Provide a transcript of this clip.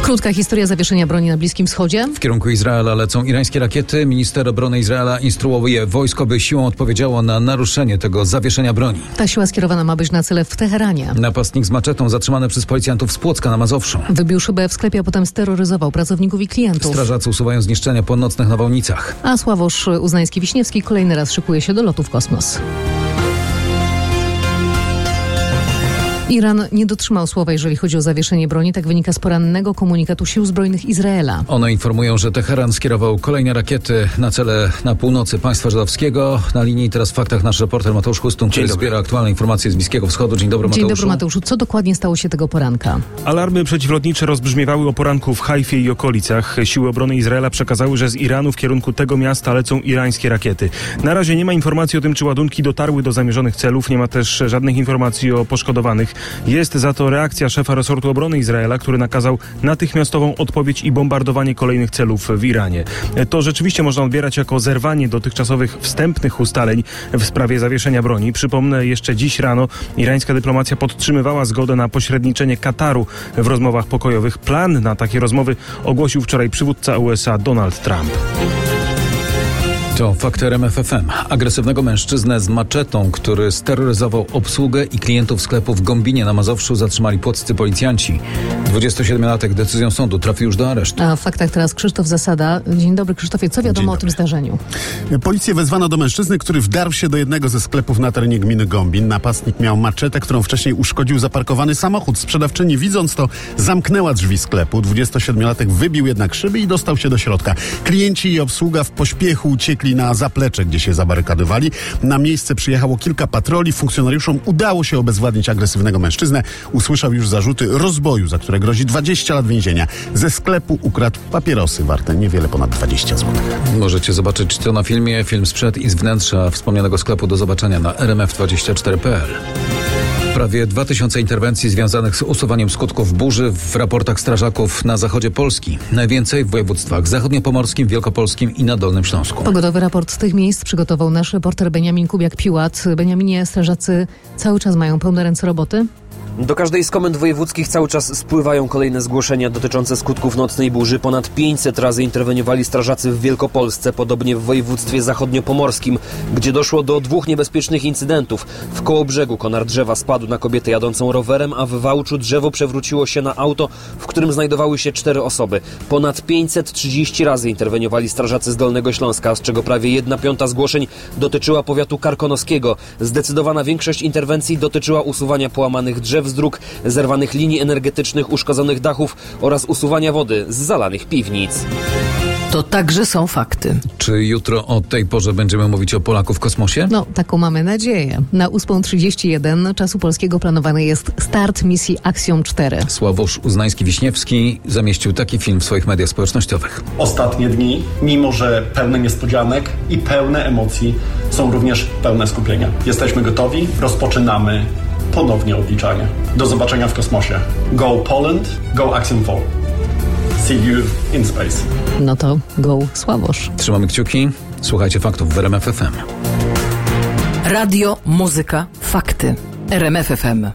Krótka historia zawieszenia broni na Bliskim Wschodzie. W kierunku Izraela lecą irańskie rakiety. Minister obrony Izraela instruuje wojsko, by siłą odpowiedziało na naruszenie tego zawieszenia broni. Ta siła skierowana ma być na cele w Teheranie. Napastnik z maczetą zatrzymany przez policjantów z Płocka na Mazowszu. Wybił szybę w sklepie, a potem steroryzował pracowników i klientów. Strażacy usuwają zniszczenia po nocnych nawałnicach. A Sławosz Uznański-Wiśniewski kolejny raz szykuje się do lotu w kosmos. Iran nie dotrzymał słowa, jeżeli chodzi o zawieszenie broni. Tak wynika z porannego komunikatu Sił Zbrojnych Izraela. One informują, że Teheran skierował kolejne rakiety na cele na północy państwa żydowskiego. Na linii teraz w faktach nasz reporter Mateusz Chustun, który zbiera aktualne informacje z Bliskiego Wschodu. Dzień dobry, Mateuszu. Dzień dobry, Mateuszu. Co dokładnie stało się tego poranka? Alarmy przeciwlotnicze rozbrzmiewały o poranku w Hajfie i okolicach. Siły obrony Izraela przekazały, że z Iranu w kierunku tego miasta lecą irańskie rakiety. Na razie nie ma informacji o tym, czy ładunki dotarły do zamierzonych celów. Nie ma też żadnych informacji o poszkodowanych. Jest za to reakcja szefa resortu obrony Izraela, który nakazał natychmiastową odpowiedź i bombardowanie kolejnych celów w Iranie. To rzeczywiście można odbierać jako zerwanie dotychczasowych wstępnych ustaleń w sprawie zawieszenia broni. Przypomnę, jeszcze dziś rano irańska dyplomacja podtrzymywała zgodę na pośredniczenie Kataru w rozmowach pokojowych. Plan na takie rozmowy ogłosił wczoraj przywódca USA Donald Trump. To fakty RMF FM. Agresywnego mężczyznę z maczetą, który steroryzował obsługę i klientów sklepu w Gąbinie na Mazowszu, zatrzymali płoccy policjanci. 27-latek decyzją sądu trafił już do aresztu. A w faktach teraz Krzysztof Zasada. Dzień dobry, Krzysztofie. Co wiadomo o tym zdarzeniu? Policję wezwano do mężczyzny, który wdarł się do jednego ze sklepów na terenie gminy Gąbin. Napastnik miał maczetę, którą wcześniej uszkodził zaparkowany samochód. Sprzedawczyni, widząc to, zamknęła drzwi sklepu. 27-latek wybił jednak szyby i dostał się do środka. Klienci i obsługa w pośpiechu uciekli na zaplecze, gdzie się zabarykadowali. Na miejsce przyjechało kilka patroli. Funkcjonariuszom udało się obezwładnić agresywnego mężczyznę. Usłyszał już zarzuty rozboju, za które grozi 20 lat więzienia. Ze sklepu ukradł papierosy warte niewiele ponad 20 zł. Możecie zobaczyć to na filmie. Film sprzed i z wnętrza wspomnianego sklepu do zobaczenia na rmf24.pl. Prawie 2000 interwencji związanych z usuwaniem skutków burzy w raportach strażaków na zachodzie Polski. Najwięcej w województwach zachodniopomorskim, wielkopolskim i na Dolnym Śląsku. Pogodowy raport z tych miejsc przygotował nasz reporter Beniamin Kubiak-Piłat. Beniaminie, strażacy cały czas mają pełne ręce roboty? Do każdej z komend wojewódzkich cały czas spływają kolejne zgłoszenia dotyczące skutków nocnej burzy. Ponad 500 razy interweniowali strażacy w Wielkopolsce, podobnie w województwie zachodniopomorskim, gdzie doszło do 2 niebezpiecznych incydentów. W Kołobrzegu konar drzewa spadł na kobietę jadącą rowerem, a w Wałczu drzewo przewróciło się na auto, w którym znajdowały się 4 osoby. Ponad 530 razy interweniowali strażacy z Dolnego Śląska, z czego prawie 1/5 zgłoszeń dotyczyła powiatu karkonoskiego. Zdecydowana większość interwencji dotyczyła usuwania połamanych drzew z dróg, zerwanych linii energetycznych, uszkodzonych dachów oraz usuwania wody z zalanych piwnic. To także są fakty. Czy jutro o tej porze będziemy mówić o Polaku w kosmosie? No, taką mamy nadzieję. Na 8:31 czasu polskiego planowany jest start misji Axiom 4. Sławosz Uznański-Wiśniewski zamieścił taki film w swoich mediach społecznościowych. Ostatnie dni, mimo że pełne niespodzianek i pełne emocji, są również pełne skupienia. Jesteśmy gotowi, rozpoczynamy ponownie odliczanie. Do zobaczenia w kosmosie. Go Poland, go Axiom 4. See you in space. No to go Sławosz. Trzymamy kciuki. Słuchajcie faktów w RMF FM. Radio, muzyka, fakty. RMF FM.